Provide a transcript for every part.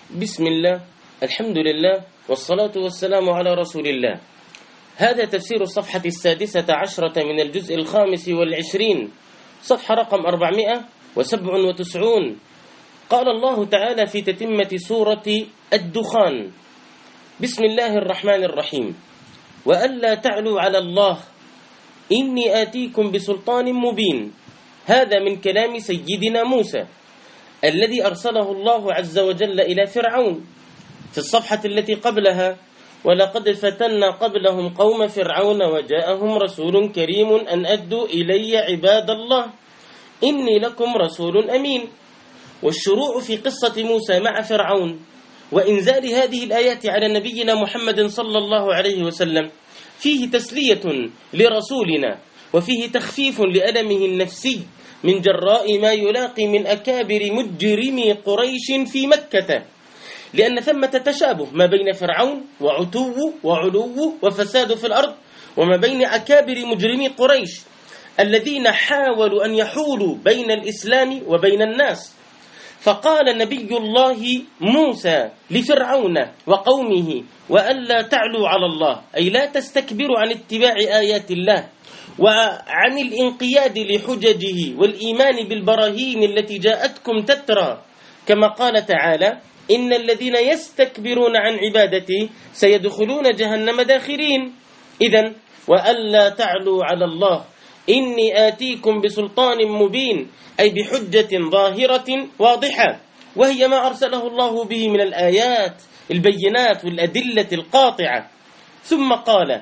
بسم الله، الحمد لله، والصلاة والسلام على رسول الله. هذا تفسير الصفحة 16 من الجزء 25، صفحة رقم 497. قال الله تعالى في تتمة سورة الدخان: بسم الله الرحمن الرحيم: وألا تعلوا على الله إني آتيكم بسلطان مبين. هذا من كلام سيدنا موسى الذي أرسله الله عز وجل إلى فرعون. في الصفحة التي قبلها: ولقد فتنا قبلهم قوم فرعون وجاءهم رسول كريم أن أدوا إلي عباد الله إني لكم رسول أمين. والشروع في قصة موسى مع فرعون وإنزال هذه الآيات على نبينا محمد صلى الله عليه وسلم فيه تسلية لرسولنا، وفيه تخفيف لألمه النفسي من جراء ما يلاقي من أكابر مجرمي قريش في مكة، لأن ثمة تشابه ما بين فرعون وعتو وعلو وفساد في الأرض، وما بين أكابر مجرمي قريش الذين حاولوا أن يحولوا بين الإسلام وبين الناس. فقال نبي الله موسى لفرعون وقومه: وألا تعلوا على الله، أي لا تستكبروا عن اتباع آيات الله وعن الانقياد لحججه والإيمان بالبراهين التي جاءتكم تترى، كما قال تعالى: إن الذين يستكبرون عن عبادتي سيدخلون جهنم داخرين. إذن وألا تعلوا على الله إني آتيكم بسلطان مبين، أي بحجة ظاهرة واضحة، وهي ما أرسله الله به من الآيات البينات والأدلة القاطعة. ثم قال: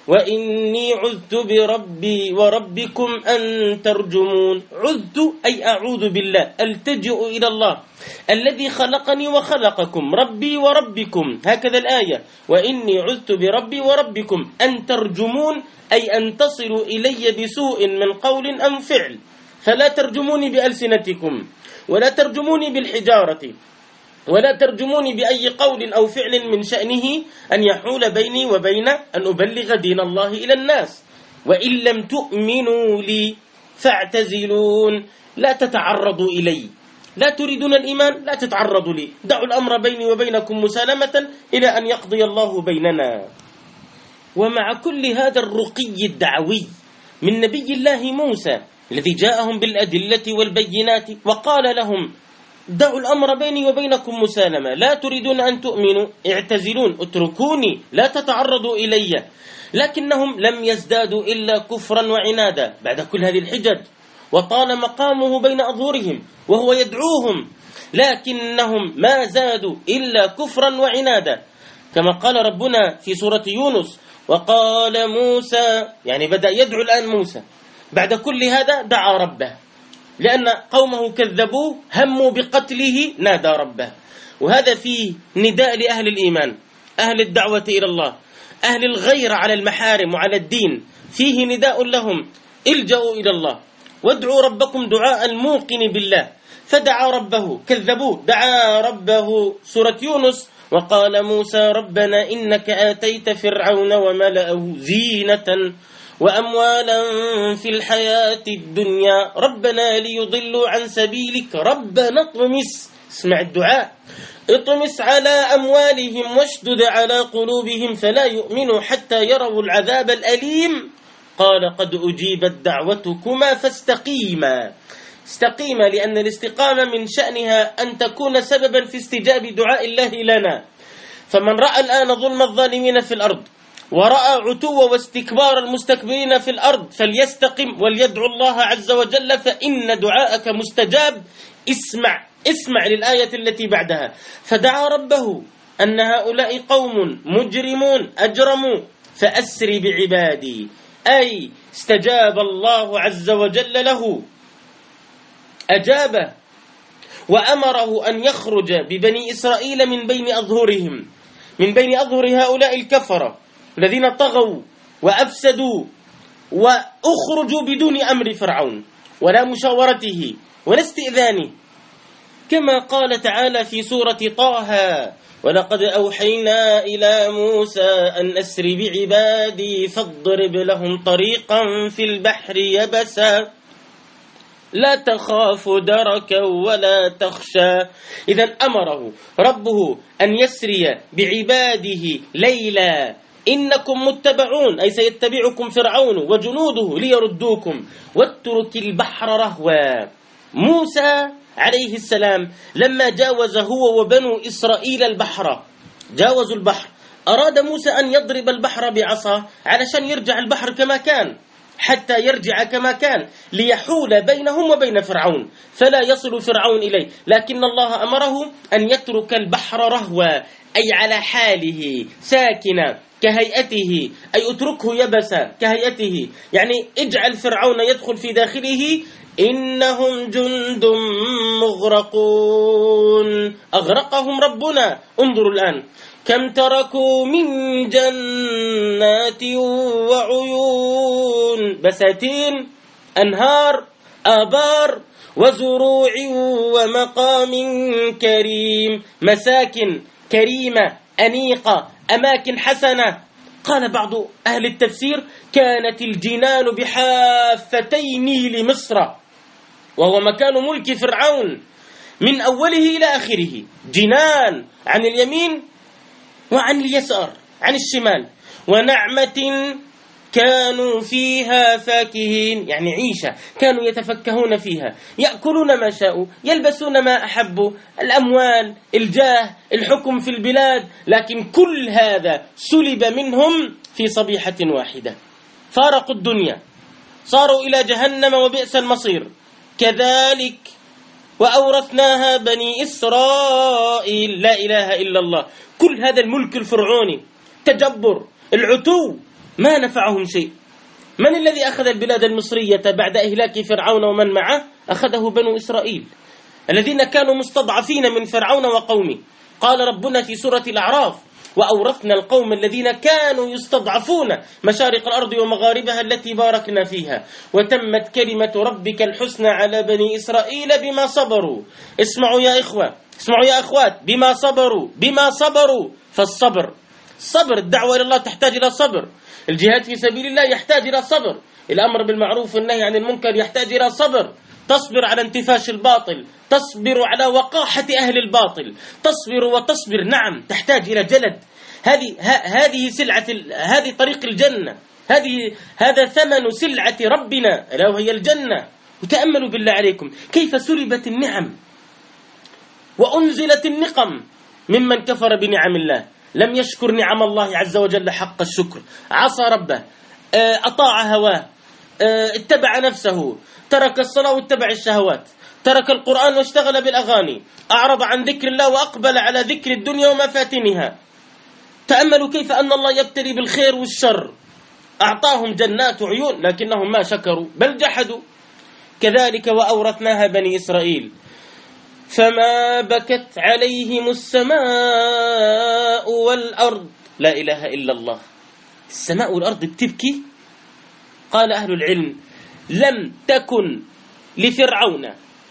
وإني عذت بربي وربكم أن ترجمون. عذت أي أعوذ بالله، ألتجئ إلى الله الذي خلقني وخلقكم، ربي وربكم، هكذا الآية: وإني عذت بربي وربكم أن ترجمون، أي أن تصلوا إلي بسوء من قول أم فعل، فلا ترجموني بألسنتكم، ولا ترجموني بالحجارة، ولا ترجموني بأي قول أو فعل من شأنه أن يحول بيني وبين أن أبلغ دين الله إلى الناس. وإن لم تؤمنوا لي فاعتزلون، لا تتعرضوا إلي، لا تريدون الإيمان لا تتعرضوا لي، دعوا الأمر بيني وبينكم مسالمة إلى أن يقضي الله بيننا. ومع كل هذا الرقي الدعوي من نبي الله موسى الذي جاءهم بالأدلة والبينات وقال لهم: دعوا الأمر بيني وبينكم مسالمة، لا تريدون أن تؤمنوا، اعتزلون، اتركوني، لا تتعرضوا إلي، لكنهم لم يزدادوا إلا كفرا وعنادا بعد كل هذه الحجج، وطال مقامه بين أظهرهم وهو يدعوهم، لكنهم ما زادوا إلا كفرا وعنادا، كما قال ربنا في سورة يونس: وقال موسى، يعني بدأ يدعو الآن موسى بعد كل هذا، دعا ربه لأن قومه كذبوه، هموا بقتله، نادى ربه. وهذا فيه نداء لأهل الإيمان، أهل الدعوة إلى الله، أهل الغير على المحارم وعلى الدين، فيه نداء لهم: الجأوا إلى الله وادعوا ربكم دعاء الموقن بالله. فدعا ربه، كذبوه، دعا ربه. سورة يونس: وقال موسى ربنا إنك آتيت فرعون وملأه زينة وأموالا في الحياة الدنيا ربنا ليضلوا عن سبيلك ربنا اطمس، اسمع الدعاء، اطمس على أموالهم واشدد على قلوبهم فلا يؤمنوا حتى يروا العذاب الأليم. قال قد أجيبت دعوتكما فاستقيما. استقيما لأن الاستقامة من شأنها أن تكون سببا في استجاب دعاء الله لنا. فمن رأى الآن ظلم الظالمين في الأرض ورأى عتو واستكبار المستكبرين في الأرض فليستقم وليدعو الله عز وجل فإن دعاءك مستجاب. اسمع للآية التي بعدها: فدعا ربه أن هؤلاء قوم مجرمون أجرموا فأسر بعبادي، أي استجاب الله عز وجل له، أجابه وأمره أن يخرج ببني إسرائيل من بين أظهرهم، من بين أظهر هؤلاء الكفرة الذين طغوا وأفسدوا، وأخرجوا بدون أمر فرعون ولا مشاورته ولا استئذانه، كما قال تعالى في سورة طه: ولقد أوحينا إلى موسى أن أسر بعبادي فاضرب لهم طريقا في البحر يبسا. لا تخاف دركا ولا تخشى. إذا أمره ربه أن يسري بعباده ليلا إنكم متبعون، أي سيتبعكم فرعون وجنوده ليردوكم، واترك البحر رهوا. موسى عليه السلام لما جاوز هو وبنو إسرائيل البحر، جاوزوا البحر، أراد موسى أن يضرب البحر بعصاه علشان يرجع البحر كما كان، حتى يرجع كما كان ليحول بينهم وبين فرعون فلا يصل فرعون إليه، لكن الله أمره أن يترك البحر رهوا، أي على حاله ساكنا كهيئته، أي اتركه يبسا كهيئته، يعني اجعل فرعون يدخل في داخله، إنهم جند مغرقون. أغرقهم ربنا. انظروا الآن كم تركوا من جنات وعيون، بساتين، أنهار، آبار، وزروع ومقام كريم، مساكن كريمة أنيقة، أماكن حسنة. قال بعض أهل التفسير كانت الجنان بحافتي نيل مصر، وهو مكان ملك فرعون من أوله إلى آخره، جنان عن اليمين وعن اليسار عن الشمال، ونعمة كانوا فيها فاكهين، يعني عيشة كانوا يتفكهون فيها، يأكلون ما شاءوا، يلبسون ما أحبوا، الأموال، الجاه، الحكم في البلاد، لكن كل هذا سلب منهم في صبيحة واحدة، فارقوا الدنيا، صاروا إلى جهنم وبئس المصير. كذلك وأورثناها بني إسرائيل. لا إله إلا الله. كل هذا الملك الفرعوني، تجبر، العتو، ما نفعهم شيء. من الذي أخذ البلاد المصرية بعد إهلاك فرعون ومن معه؟ أخذه بنو إسرائيل الذين كانوا مستضعفين من فرعون وقومه. قال ربنا في سورة الأعراف وأورثنا القوم الذين كانوا يستضعفون مشارق الأرض ومغاربها التي باركنا فيها وتمت كلمة ربك الحسنى على بني إسرائيل بما صبروا. اسمعوا يا إخوة، اسمعوا يا أخوات، بما صبروا. فالصبر، الصبر، الدعوة إلى الله تحتاج إلى صبر، الجهاد في سبيل الله يحتاج إلى صبر، الأمر بالمعروف والنهي عن المنكر يحتاج إلى صبر. تصبر على انتفاش الباطل، تصبر على وقاحة أهل الباطل، تصبر وتصبر، نعم تحتاج إلى جلد. هذه سلعة، هذه طريق الجنة، هذا ثمن سلعة ربنا ألا وهي الجنة. وتأملوا بالله عليكم كيف سلبت النعم وأنزلت النقم ممن كفر بنعم الله، لم يشكر نعم الله عز وجل حق الشكر، عصى ربه، أطاع هواه، اتبع نفسه، ترك الصلاة واتبع الشهوات، ترك القرآن واشتغل بالأغاني، أعرض عن ذكر الله وأقبل على ذكر الدنيا ومفاتنها. تأملوا كيف أن الله يبتلي بالخير والشر. أعطاهم جنات عيون لكنهم ما شكروا بل جحدوا. كذلك وأورثناها بني إسرائيل فما بكت عليهم السماء والأرض. لا إله إلا الله. السماء والأرض بتبكي. قال أهل العلم لم تكن لفرعون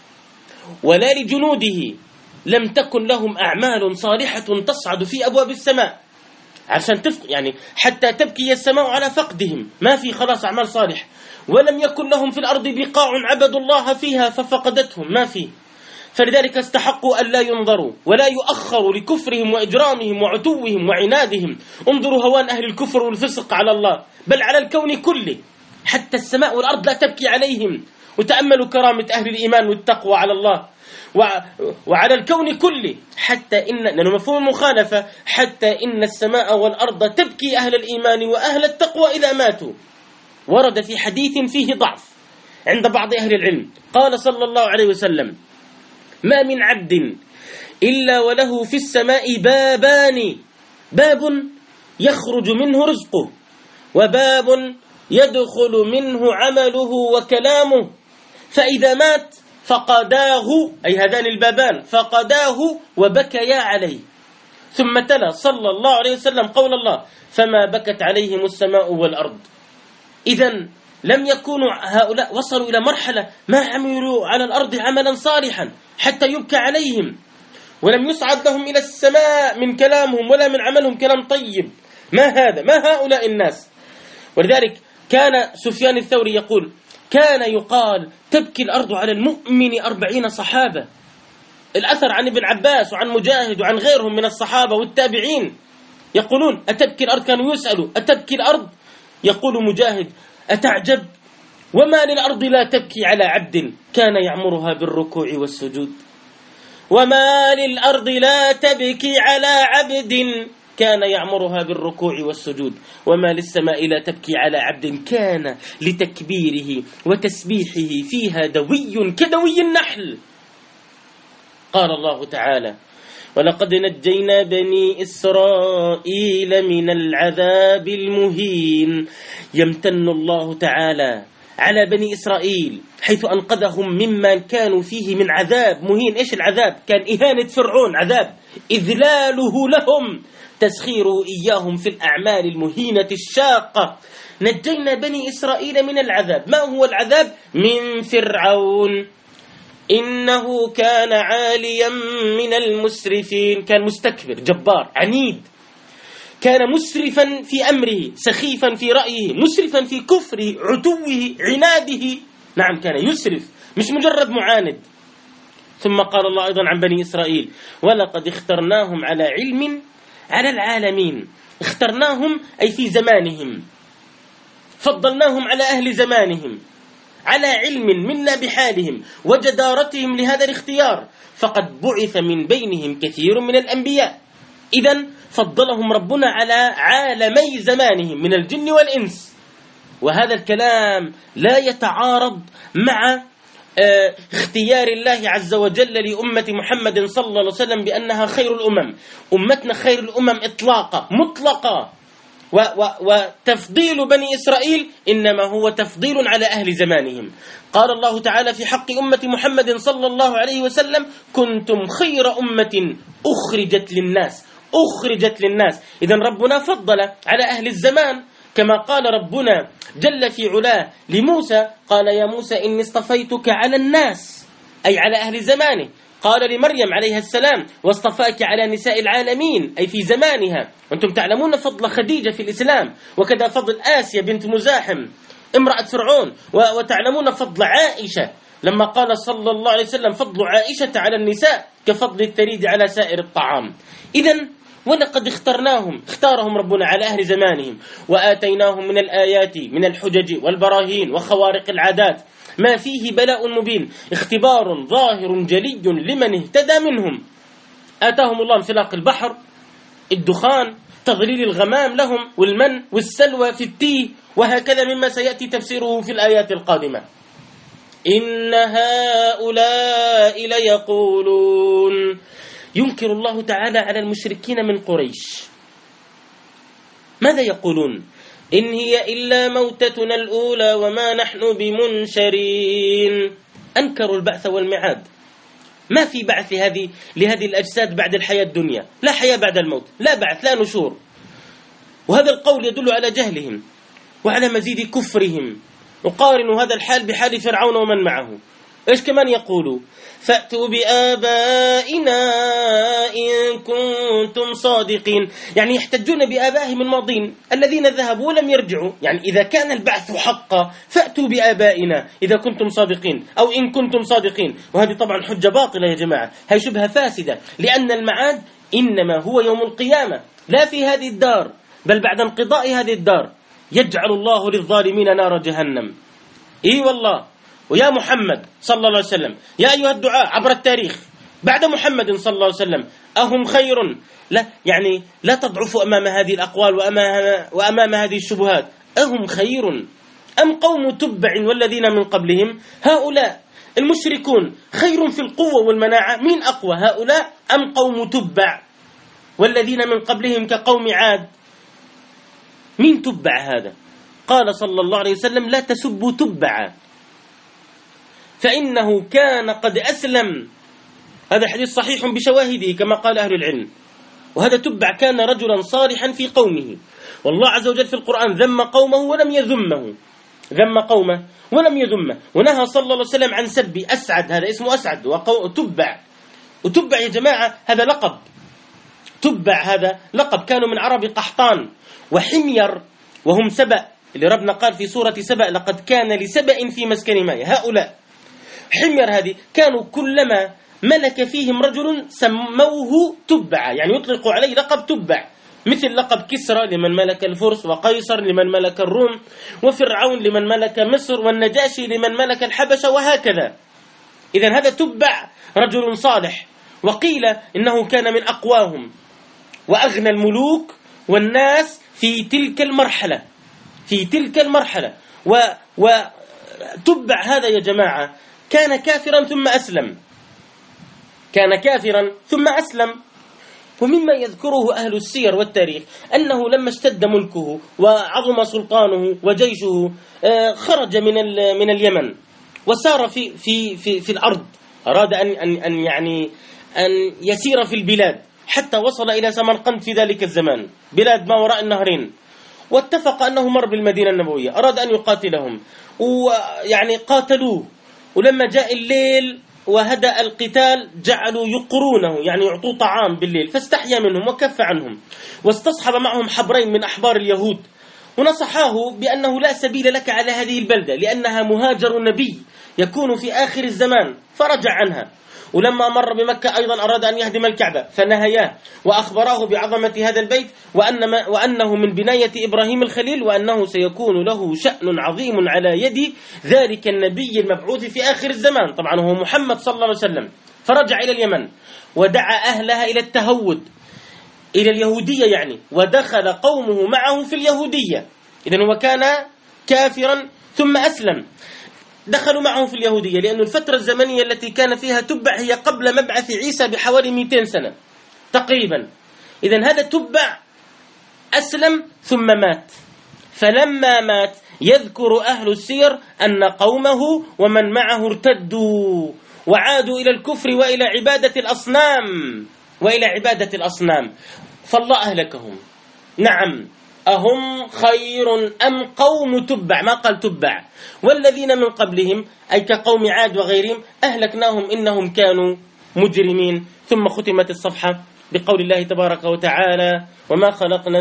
ولا لجنوده، لم تكن لهم أعمال صالحة تصعد في أبواب السماء عشان يعني حتى تبكي السماء على فقدهم، ما في خلاص أعمال صالح. ولم يكن لهم في الأرض بقاع عبدوا الله فيها ففقدتهم، ما في. فلذلك استحقوا أن لا ينظروا ولا يؤخروا لكفرهم وإجرامهم وعتوهم وعنادهم. انظروا هوان أهل الكفر والفسق على الله بل على الكون كله، حتى السماء والأرض لا تبكي عليهم. وتأملوا كرامة أهل الإيمان والتقوى على الله وعلى الكون كله، حتى إن لأنه مفهوم مخالفة، حتى إن السماء والأرض تبكي أهل الإيمان وأهل التقوى إذا ماتوا. ورد في حديث فيه ضعف عند بعض أهل العلم، قال صلى الله عليه وسلم ما من عبد إلا وله في السماء بابان، باب يخرج منه رزقه وباب يدخل منه عمله وكلامه، فإذا مات فقداه، أي هذان البابان فقداه وبكيا عليه. ثم تلا صلى الله عليه وسلم قول الله فما بكت عليهم السماء والأرض. إذن لم يكونوا هؤلاء وصلوا إلى مرحلة ما عملوا على الأرض عملا صالحا حتى يبكى عليهم، ولم يصعد لهم إلى السماء من كلامهم ولا من عملهم كلام طيب. ما هذا؟ ما هؤلاء الناس؟ ولذلك كان سفيان الثوري يقول كان يقال تبكي الأرض على المؤمن 40 صحابة. الأثر عن ابن عباس وعن مجاهد وعن غيرهم من الصحابة والتابعين يقولون أتبكي الأرض، كانوا يسألوا أتبكي الأرض؟ يقول مجاهد أتعجب، وما للأرض لا تبكي على عبد كان يعمرها بالركوع والسجود. وما للأرض لا تبكي على عبد كان يعمرها بالركوع والسجود. وما للسماء لا تبكي على عبد كان لتكبيره وتسبيحه فيها دوي كدوي النحل. قال الله تعالى ولقد نجينا بني إسرائيل من العذاب المهين. يمتن الله تعالى على بني إسرائيل حيث أنقذهم مما كانوا فيه من عذاب مهين. إيش العذاب؟ كان إهانة فرعون، عذاب إذلاله لهم، تسخيره إياهم في الأعمال المهينة الشاقة. نجينا بني إسرائيل من العذاب. ما هو العذاب؟ من فرعون إنه كان عاليا من المسرفين، كان مستكبر جبار عنيد، كان مسرفا في أمره، سخيفا في رأيه، مسرفا في كفره، عتوه، عناده. نعم كان يسرف، مش مجرد معاند. ثم قال الله أيضا عن بني إسرائيل ولقد اخترناهم على علم على العالمين. اخترناهم أي في زمانهم، فضلناهم على أهل زمانهم على علم منا بحالهم وجدارتهم لهذا الاختيار، فقد بعث من بينهم كثير من الأنبياء. إذن فضلهم ربنا على عالمي زمانهم من الجن والإنس. وهذا الكلام لا يتعارض مع اختيار الله عز وجل لأمة محمد صلى الله عليه وسلم بأنها خير الأمم. أمتنا خير الأمم إطلاقا مطلقا. وتفضيل بني إسرائيل إنما هو تفضيل على أهل زمانهم. قال الله تعالى في حق أمة محمد صلى الله عليه وسلم كنتم خير أمة أخرجت للناس. أخرجت للناس. إذن ربنا فضل على أهل الزمان، كما قال ربنا جل في علاه لموسى قال يا موسى إني اصطفيتك على الناس، أي على أهل زمانه. قال لمريم عليها السلام واصطفاك على نساء العالمين، أي في زمانها. وأنتم تعلمون فضل خديجة في الإسلام، وكذا فضل آسيا بنت مزاحم امرأة فرعون، وتعلمون فضل عائشة لما قال صلى الله عليه وسلم فضل عائشة على النساء كفضل الثريد على سائر الطعام. إذن ولقد اختارهم ربنا على أهل زمانهم، وآتيناهم من الآيات من الحجج والبراهين وخوارق العادات ما فيه بلاء مبين، اختبار ظاهر جلي لمن اهتدى منهم. آتاهم الله انفلاق البحر، الدخان، تظليل الغمام لهم، والمن والسلوى في التيه، وهكذا مما سيأتي تفسيره في الآيات القادمة. إن هؤلاء ليقولون، ينكر الله تعالى على المشركين من قريش. ماذا يقولون؟ إن هي إلا موتتنا الأولى وما نحن بمنشرين. أنكروا البعث والمعاد. ما في بعث لهذه الأجساد بعد الحياة الدنيا، لا حياة بعد الموت، لا بعث، لا نشور. وهذا القول يدل على جهلهم وعلى مزيد كفرهم. وقارنوا هذا الحال بحال فرعون ومن معه. إيش كمان يقولوا؟ فأتوا بآبائنا إن كنتم صادقين. يعني يحتجون بآبائهم الماضين الذين ذهبوا ولم يرجعوا. يعني إذا كان البعث حقا فأتوا بآبائنا إذا كنتم صادقين، أو إن كنتم صادقين. وهذه طبعا حجة باطلة يا جماعة، هي شبهة فاسدة، لأن المعاد إنما هو يوم القيامة، لا في هذه الدار، بل بعد انقضاء هذه الدار يجعل الله للظالمين نار جهنم. إيه والله. ويا محمد صلى الله عليه وسلم، يا أيها الدعاء عبر التاريخ بعد محمد صلى الله عليه وسلم، أهم خير؟ لا، يعني لا تضعفوا أمام هذه الأقوال وأمام هذه الشبهات. أهم خير أم قوم تبع والذين من قبلهم؟ هؤلاء المشركون خير في القوة والمناعة، مين أقوى، هؤلاء أم قوم تبع والذين من قبلهم كقوم عاد؟ مين تبع هذا؟ قال صلى الله عليه وسلم لا تسبوا تبعا فإنه كان قد أسلم. هذا حديث صحيح بشواهده كما قال أهل العلم. وهذا تبع كان رجلا صالحا في قومه، والله عز وجل في القرآن ذم قومه ولم يذمه، ذم قومه ولم يذمه، ونهى صلى الله عليه وسلم عن سب أسعد، هذا اسمه أسعد وتبع. وتبع يا جماعة هذا لقب، تبع هذا لقب، كانوا من عرب قحطان وحمير وهم سبأ اللي ربنا قال في سورة سبأ لقد كان لسبأ في مسكنهم آية. هؤلاء حمير هذه كانوا كلما ملك فيهم رجل سموه تبع، يعني يطلق عليه لقب تبع، مثل لقب كسرى لمن ملك الفرس، وقيصر لمن ملك الروم، وفرعون لمن ملك مصر، والنجاشي لمن ملك الحبشة، وهكذا. إذن هذا تبع رجل صالح، وقيل إنه كان من أقواهم وأغنى الملوك والناس في تلك المرحلة. وتبع هذا يا جماعة كان كافرا ثم أسلم. ومما يذكره أهل السير والتاريخ أنه لما اشتد ملكه وعظم سلطانه وجيشه خرج من اليمن وسار في الأرض، أراد أن يسير في البلاد حتى وصل إلى سمرقند في ذلك الزمان، بلاد ما وراء النهرين، واتفق أنه مر بالمدينة النبوية، أراد أن يقاتلهم قاتلوه. ولما جاء الليل وهدأ القتال جعلوا يقرونه، يعني يعطوه طعام بالليل، فاستحيا منهم وكف عنهم، واستصحب معهم حبرين من أحبار اليهود، ونصحاه بأنه لا سبيل لك على هذه البلدة لأنها مهاجر النبي يكون في آخر الزمان، فرجع عنها. ولما مر بمكة أيضا أراد أن يهدم الكعبة فنهياه، وأخبراه بعظمة هذا البيت وأنه من بناية إبراهيم الخليل، وأنه سيكون له شأن عظيم على يد ذلك النبي المبعوث في آخر الزمان، طبعا هو محمد صلى الله عليه وسلم. فرجع إلى اليمن ودعا أهلها إلى التهود، إلى اليهودية يعني، ودخل قومه معه في اليهودية. إذن هو كان كافرا ثم أسلم، دخلوا معه في اليهودية، لأن الفترة الزمنية التي كان فيها تبع هي قبل مبعث عيسى بحوالي 200 سنة تقريبا. إذن هذا تبع أسلم ثم مات. فلما مات يذكر أهل السير أن قومه ومن معه ارتدوا وعادوا إلى الكفر وإلى عبادة الأصنام فالله أهلكهم. نعم، أهم خير أم قوم تبع؟ ما قال تبع. والذين من قبلهم أي كقوم عاد وغيرهم أهلكناهم إنهم كانوا مجرمين. ثم ختمت الصفحة بقول الله تبارك وتعالى: وما خلقنا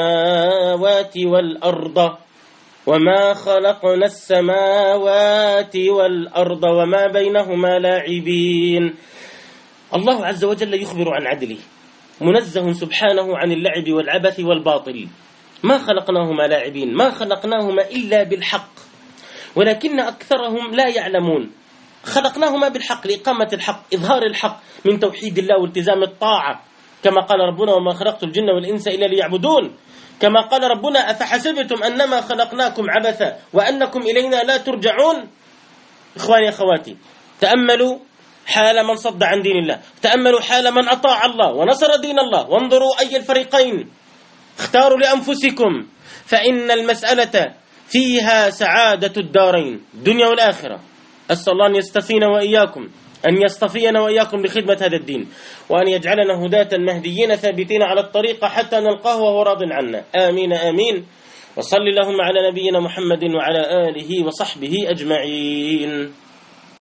السماوات والأرض وما بينهما لاعبين. الله عز وجل يخبر عن عدله، منزه سبحانه عن اللعب والعبث والباطل. ما خلقناهما لاعبين، ما خلقناهما إلا بالحق، ولكن أكثرهم لا يعلمون. خلقناهما بالحق لإقامة الحق، إظهار الحق من توحيد الله والتزام الطاعة، كما قال ربنا: وما خلقت الجن والإنس إلا ليعبدون. كما قال ربنا: أفحسبتم أنما خلقناكم عبثا وأنكم إلينا لا ترجعون. إخواني أخواتي، تأملوا حال من صد عن دين الله، تأملوا حال من أطاع الله ونصر دين الله، وانظروا أي الفريقين اختاروا لأنفسكم، فإن المسألة فيها سعادة الدارين الدنيا والآخرة. أسأل الله أن يصطفينا وإياكم لخدمة هذا الدين، وأن يجعلنا هداة مهديين ثابتين على الطريق حتى نلقاه وهو راض عنا. آمين آمين. وصل اللهم على نبينا محمد وعلى آله وصحبه أجمعين.